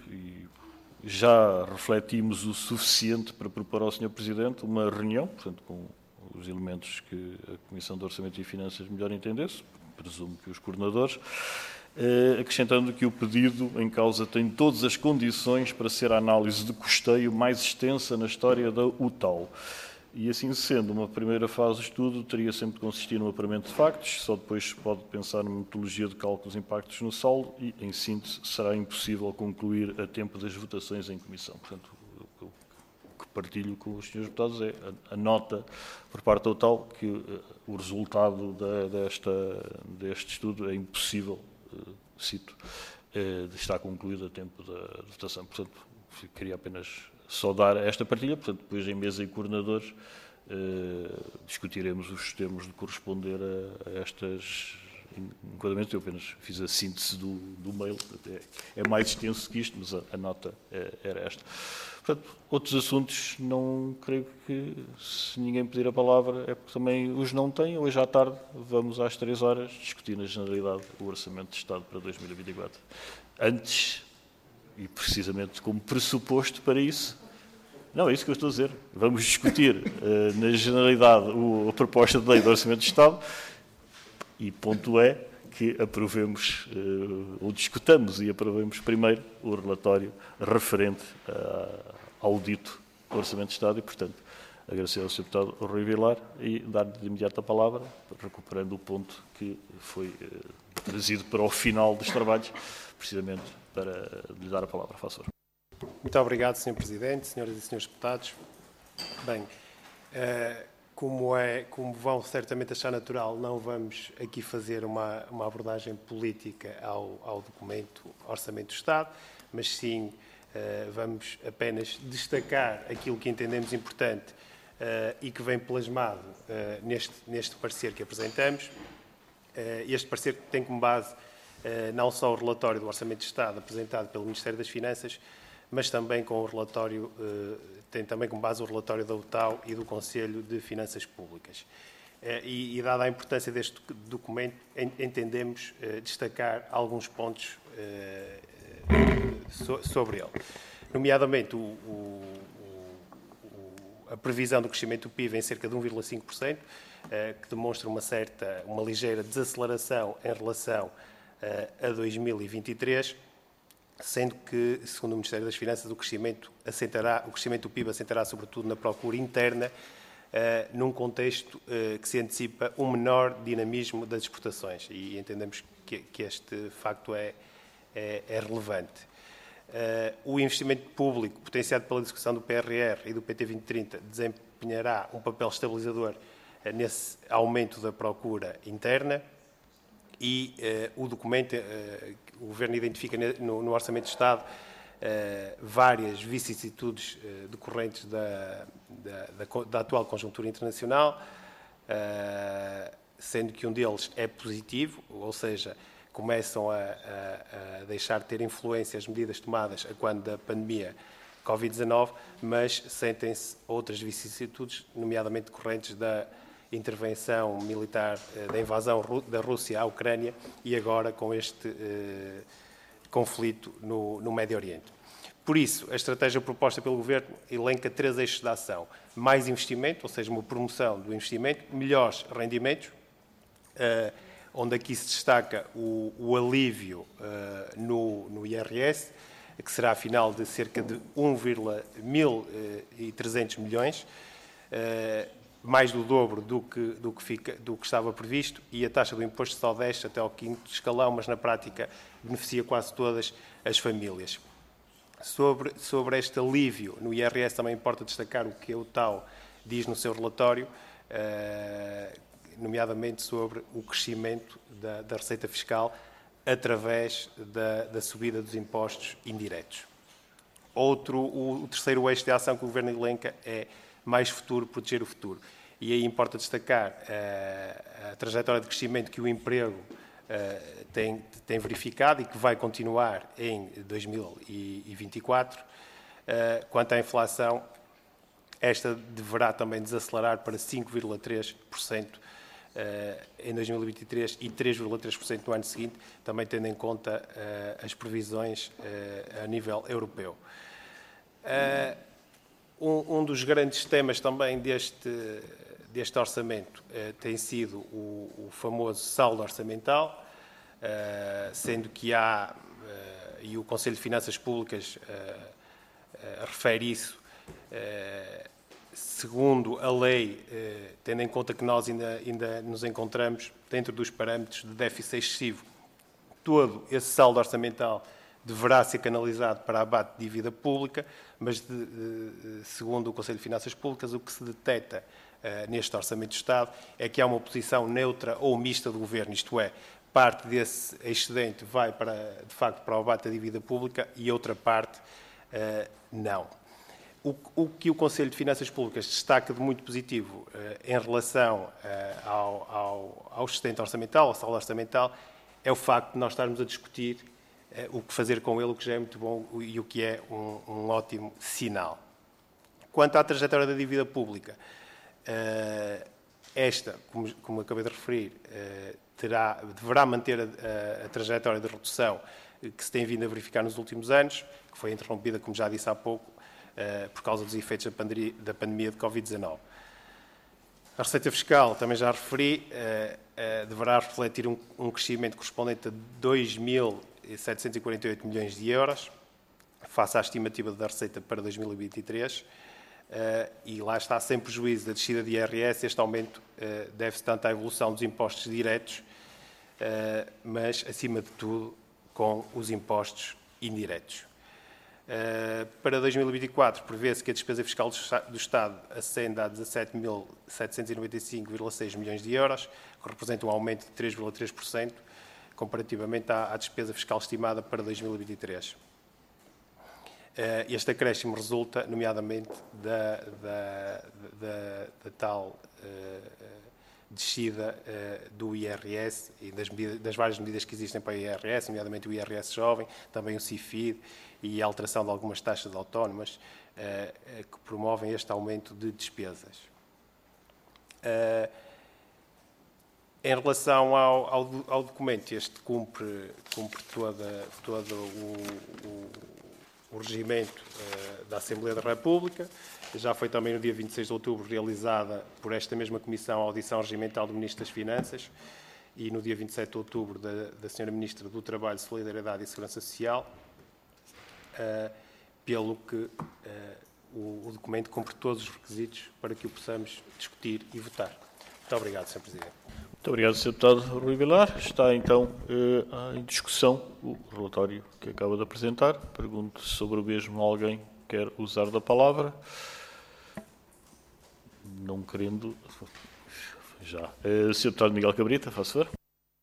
já refletimos o suficiente para propor ao senhor Presidente uma reunião, portanto, com os elementos que a Comissão de Orçamento e Finanças melhor entendesse, presumo que os coordenadores, acrescentando que o pedido em causa tem todas as condições para ser a análise de custeio mais extensa na história da U T A L. E assim sendo, uma primeira fase de estudo teria sempre de consistir no apuramento de factos, só depois se pode pensar numa metodologia de cálculo dos impactos no saldo e, em síntese, será impossível concluir a tempo das votações em comissão. Portanto, o que partilho com os senhores deputados é a, a nota por parte da U T A L que uh, o resultado da, desta, deste estudo é impossível, uh, cito, uh, de estar concluído a tempo da votação. Portanto, queria apenas só dar esta partilha, portanto, depois em mesa e coordenadores uh, discutiremos os termos de corresponder a, a estas enquadramentos. Eu apenas fiz a síntese do, do mail, é, é mais extenso que isto, mas a, a nota é, era esta. Portanto, outros assuntos, não creio que, se ninguém pedir a palavra, é porque também os não têm. Hoje à tarde vamos às três horas discutir na generalidade o Orçamento de Estado para dois mil e vinte e quatro. Antes, e precisamente como pressuposto para isso, não, é isso que eu estou a dizer, vamos discutir uh, na generalidade o, a proposta de lei do Orçamento de Estado e ponto é que aprovemos, uh, ou discutamos e aprovemos primeiro o relatório referente uh, ao dito Orçamento de Estado e, portanto, agradecer ao senhor deputado Rui Vilar e dar-lhe de imediato a palavra, recuperando o ponto que foi uh, trazido para o final dos trabalhos, precisamente para lhe dar a palavra. Faça favor. Muito obrigado, senhor Presidente, senhoras e senhores deputados. Bem, uh, como, é, como vão certamente achar natural, não vamos aqui fazer uma, uma abordagem política ao, ao documento Orçamento do Estado, mas sim uh, vamos apenas destacar aquilo que entendemos importante uh, e que vem plasmado uh, neste, neste parecer que apresentamos. Uh, este parecer tem como base uh, não só o relatório do Orçamento de Estado apresentado pelo Ministério das Finanças, mas também com o relatório, tem também como base o relatório da U T A L e do Conselho de Finanças Públicas. E, e dada a importância deste documento, entendemos destacar alguns pontos sobre ele. Nomeadamente, o, o, a previsão do crescimento do P I B em cerca de um vírgula cinco por cento, que demonstra uma certa, uma ligeira desaceleração em relação a dois mil e vinte e três, sendo que, segundo o Ministério das Finanças, o crescimento, assentará, o crescimento do P I B assentará sobretudo na procura interna, uh, num contexto uh, que se antecipa um menor dinamismo das exportações, e entendemos que, que este facto é, é, é relevante. Uh, o investimento público, potenciado pela discussão do P R R e do P T vinte trinta, desempenhará um papel estabilizador uh, nesse aumento da procura interna, e uh, o documento, uh, o Governo identifica no, no Orçamento de Estado uh, várias vicissitudes uh, decorrentes da, da, da, da atual conjuntura internacional, uh, sendo que um deles é positivo, ou seja, começam a, a, a deixar de ter influência as medidas tomadas a quando da pandemia Covid dezanove, mas sentem-se outras vicissitudes, nomeadamente decorrentes da intervenção militar, da invasão da Rússia à Ucrânia e agora com este eh, conflito no, no Médio Oriente. Por isso, a estratégia proposta pelo Governo elenca três eixos de ação. Mais investimento, ou seja, uma promoção do investimento, melhores rendimentos, uh, onde aqui se destaca o, o alívio uh, no, no I R S, que será afinal de cerca de um vírgula mil e trezentos milhões, uh, mais do dobro do que, do, que fica, do que estava previsto, e a taxa do imposto só desce até ao quinto escalão, mas na prática beneficia quase todas as famílias. Sobre, sobre este alívio no I R S também importa destacar o que o T A U diz no seu relatório, uh, nomeadamente sobre o crescimento da, da receita fiscal através da, da subida dos impostos indiretos. Outro, o, o terceiro eixo de ação que o Governo elenca é mais futuro, proteger o futuro. E aí importa destacar uh, a trajetória de crescimento que o emprego Uh, tem, tem verificado e que vai continuar em dois mil e vinte e quatro. Uh, quanto à inflação, esta deverá também desacelerar para cinco vírgula três por cento uh, em dois mil e vinte e três e três vírgula três por cento no ano seguinte, também tendo em conta uh, as previsões uh, a nível europeu. Uh, um, um dos grandes temas também deste deste orçamento uh, tem sido o, o famoso saldo orçamental, uh, sendo que há, uh, e o Conselho de Finanças Públicas uh, uh, refere isso, uh, segundo a lei, uh, tendo em conta que nós ainda, ainda nos encontramos dentro dos parâmetros de déficit excessivo, todo esse saldo orçamental deverá ser canalizado para abate de dívida pública, mas, de, de, segundo o Conselho de Finanças Públicas, o que se detecta Uh, neste Orçamento de Estado é que há uma posição neutra ou mista do Governo, isto é, parte desse excedente vai, para, de facto, para o abate da dívida pública e outra parte uh, não. O, o que o Conselho de Finanças Públicas destaca de muito positivo uh, em relação uh, ao, ao, ao excedente orçamental, ao saldo orçamental, é o facto de nós estarmos a discutir uh, o que fazer com ele, o que já é muito bom e o que é um, um ótimo sinal. Quanto à trajetória da dívida pública, Uh, esta, como, como acabei de referir, uh, terá, deverá manter a, a, a trajetória de redução que se tem vindo a verificar nos últimos anos, que foi interrompida, como já disse há pouco, uh, por causa dos efeitos da pandemia, da pandemia de covid dezanove. A receita fiscal, também já referi, uh, uh, deverá refletir um, um crescimento correspondente a dois mil setecentos e quarenta e oito milhões de euros, face à estimativa da receita para dois mil e vinte e três. Uh, e lá está, sem prejuízo da descida de I R S, este aumento uh, deve-se tanto à evolução dos impostos diretos, uh, mas, acima de tudo, com os impostos indiretos. Uh, para dois mil e vinte e quatro, prevê-se que a despesa fiscal do Estado ascenda a dezassete mil setecentos e noventa e cinco vírgula seis milhões de euros, que representa um aumento de três vírgula três por cento, comparativamente à, à despesa fiscal estimada para dois mil e vinte e três. Este acréscimo resulta, nomeadamente, da, da, da, da tal uh, descida uh, do I R S e das, medidas, das várias medidas que existem para o I R S, nomeadamente o I R S jovem, também o CIFID e a alteração de algumas taxas autónomas uh, que promovem este aumento de despesas. Uh, em relação ao, ao, ao documento, este cumpre, cumpre toda, todo o, o o regimento uh, da Assembleia da República. Já foi também no dia vinte e seis de outubro realizada por esta mesma Comissão a audição regimental do Ministro das Finanças e no dia vinte e sete de outubro da, da senhora Ministra do Trabalho, Solidariedade e Segurança Social, uh, pelo que uh, o, o documento cumpre todos os requisitos para que o possamos discutir e votar. Muito obrigado, senhor Presidente. Muito obrigado, senhor Deputado Rui Vilar. Está, então, eh, em discussão o relatório que acaba de apresentar. Pergunto se sobre o mesmo alguém quer usar da palavra. Não querendo... Já. Eh, senhor Deputado Miguel Cabrita, faz favor.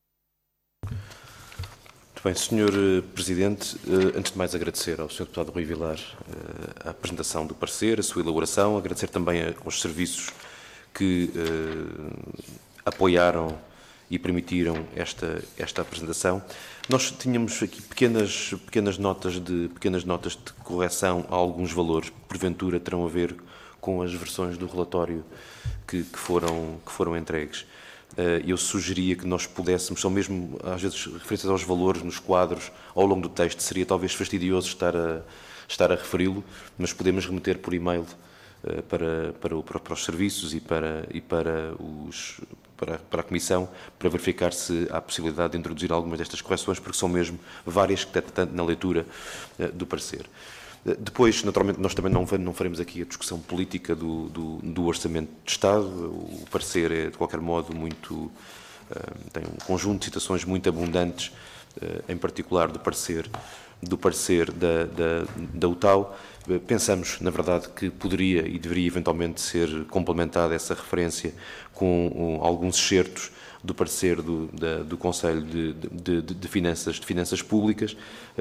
Muito bem, senhor Presidente. Eh, antes de mais agradecer ao senhor Deputado Rui Vilar eh, a apresentação do parecer, a sua elaboração, agradecer também aos serviços que... Eh, apoiaram e permitiram esta, esta apresentação. Nós tínhamos aqui pequenas, pequenas, notas de, pequenas notas de correção a alguns valores, que porventura terão a ver com as versões do relatório que, que, foram, que foram entregues. Eu sugeria que nós pudéssemos, só mesmo às vezes referências aos valores nos quadros ao longo do texto, seria talvez fastidioso estar a, estar a referi-lo, mas podemos remeter por e-mail Para, para, o, para os serviços e, para, e para, os, para, para a Comissão, para verificar se há possibilidade de introduzir algumas destas correções, porque são mesmo várias que tanto na leitura uh, do parecer. Uh, depois, naturalmente, nós também não, não faremos aqui a discussão política do, do, do Orçamento de Estado. O parecer é, de qualquer modo, muito uh, tem um conjunto de citações muito abundantes, uh, em particular do parecer, do parecer da, da, da U T A U. Pensamos, na verdade, que poderia e deveria eventualmente ser complementada essa referência com um, alguns excertos do parecer do, da, do Conselho de, de, de, de, Finanças, de Finanças Públicas,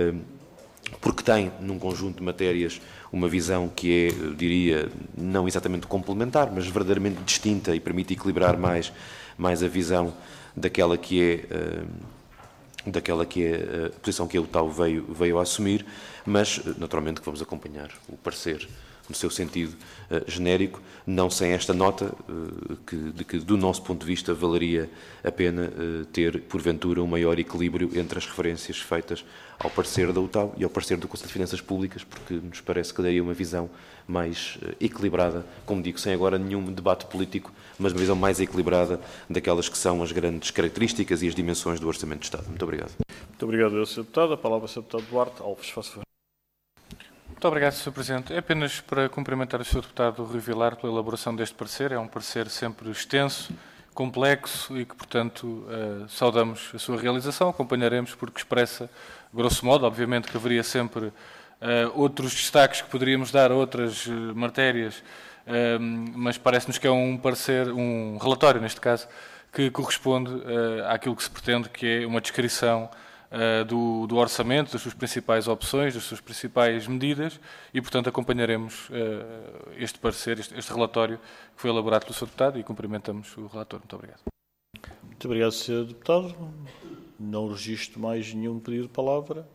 porque tem, num conjunto de matérias, uma visão que é, eu diria, não exatamente complementar, mas verdadeiramente distinta e permite equilibrar mais, mais a visão daquela que é... daquela que é a posição que a U T A U veio, veio a assumir, mas naturalmente que vamos acompanhar o parecer no seu sentido uh, genérico, não sem esta nota uh, que, de que, do nosso ponto de vista, valeria a pena uh, ter, porventura, um maior equilíbrio entre as referências feitas ao parecer da U T A U e ao parecer do Conselho de Finanças Públicas, porque nos parece que daria uma visão mais uh, equilibrada, como digo, sem agora nenhum debate político, mas uma visão mais equilibrada daquelas que são as grandes características e as dimensões do Orçamento de Estado. Muito obrigado. Muito obrigado, senhor Deputado. A palavra ao senhor Deputado Duarte Alves. Faça favor. Muito obrigado, senhor Presidente. É apenas para cumprimentar o senhor Deputado Rui Vilar pela elaboração deste parecer. É um parecer sempre extenso, complexo e que, portanto, uh, saudamos a sua realização, acompanharemos porque expressa, grosso modo, obviamente que haveria sempre uh, outros destaques que poderíamos dar a outras uh, matérias, uh, mas parece-nos que é um parecer, um relatório, neste caso, que corresponde uh, àquilo que se pretende, que é uma descrição uh, do, do orçamento, das suas principais opções, das suas principais medidas e, portanto, acompanharemos uh, este parecer, este, este relatório que foi elaborado pelo senhor Deputado e cumprimentamos o relator. Muito obrigado. Muito obrigado, senhor Deputado. Não registro mais nenhum pedido de palavra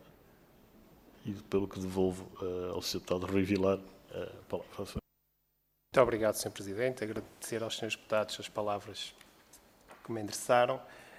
e, pelo que devolvo uh, ao senhor Deputado Rui Vilar uh, a palavra. Muito obrigado, senhor Presidente. Agradecer aos senhores deputados as palavras que me endereçaram.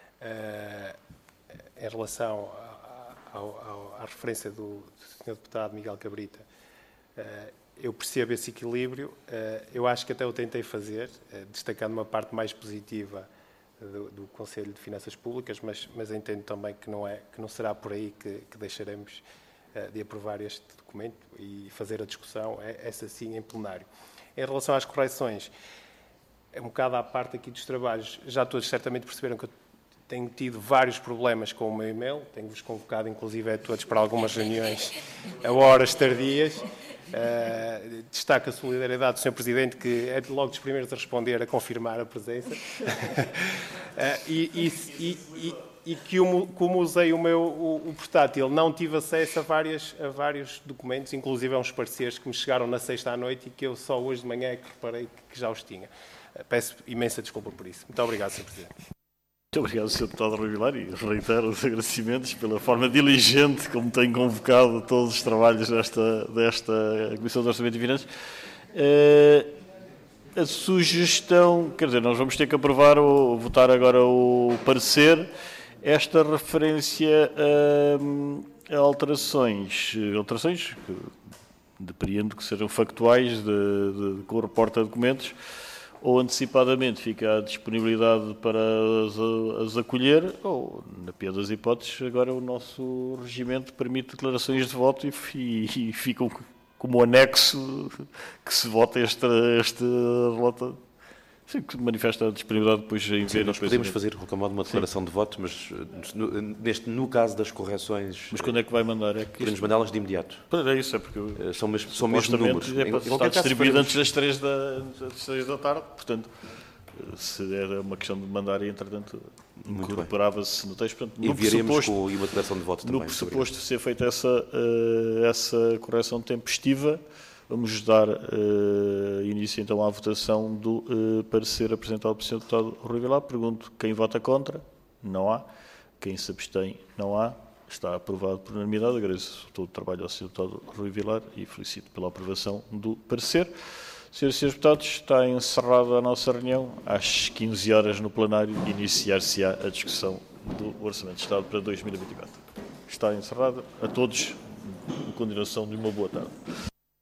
Uh, em relação à, à, à referência do, do senhor Deputado Miguel Cabrita, uh, eu percebo esse equilíbrio. Uh, eu acho que até o tentei fazer, uh, destacando uma parte mais positiva do, do Conselho de Finanças Públicas, mas, mas entendo também que não, é, que não será por aí que, que deixaremos uh, de aprovar este documento e fazer a discussão, é, essa sim, em plenário. Em relação às correções, é um bocado à parte aqui dos trabalhos. Já todos certamente perceberam que eu tenho tido vários problemas com o meu e-mail. Tenho-vos convocado, inclusive, a todos para algumas reuniões a horas tardias. Uh, destaco a solidariedade do senhor Presidente, que é logo dos primeiros a responder, a confirmar a presença. uh, e, e, e, e, e que, eu, como usei o meu o, o portátil, não tive acesso a, várias, a vários documentos, inclusive a uns pareceres que me chegaram na sexta à noite e que eu só hoje de manhã é que reparei que já os tinha. Peço imensa desculpa por isso. Muito obrigado, senhor Presidente. Muito obrigado, senhor Deputado Rui Vilar, e reitero os agradecimentos pela forma diligente como tem convocado todos os trabalhos desta, desta Comissão de Orçamento e Finanças. Uh, a sugestão, quer dizer, nós vamos ter que aprovar ou votar agora o parecer. Esta referência a, a alterações, alterações que depreendo que sejam factuais de, de, de com o reporte a documentos, ou antecipadamente fica à disponibilidade para as, as acolher, ou, na pior das hipóteses, agora o nosso regimento permite declarações de voto e, e, e ficam como anexo que se vota este, este relatório. Sim, que manifesta a disponibilidade depois em Sim, ver... nós podemos fazer, de qualquer modo, uma declaração Sim. de voto, mas no, neste, no caso das correções... Mas quando é que vai mandar? É que podemos isto... mandá-las de imediato. É isso, é porque... São mesmo, são mesmo números. É para estar distribuído antes das três da, das três da tarde, portanto, se era uma questão de mandar e, entretanto, incorporava-se no texto. Portanto, no enviaremos com uma declaração de voto também. No pressuposto de ser feita essa, uh, essa correção tempestiva, vamos dar uh, início então à votação do uh, parecer apresentado pelo senhor Deputado Rui Vilar. Pergunto, quem vota contra? Não há. Quem se abstém? Não há. Está aprovado por unanimidade. Agradeço todo o trabalho ao senhor Deputado Rui Vilar e felicito pela aprovação do parecer. Senhoras e senhores deputados, está encerrada a nossa reunião. Às quinze horas no plenário, iniciar-se-á a discussão do Orçamento de Estado para dois mil e vinte e quatro. Está encerrada. A todos, continuação de uma boa tarde.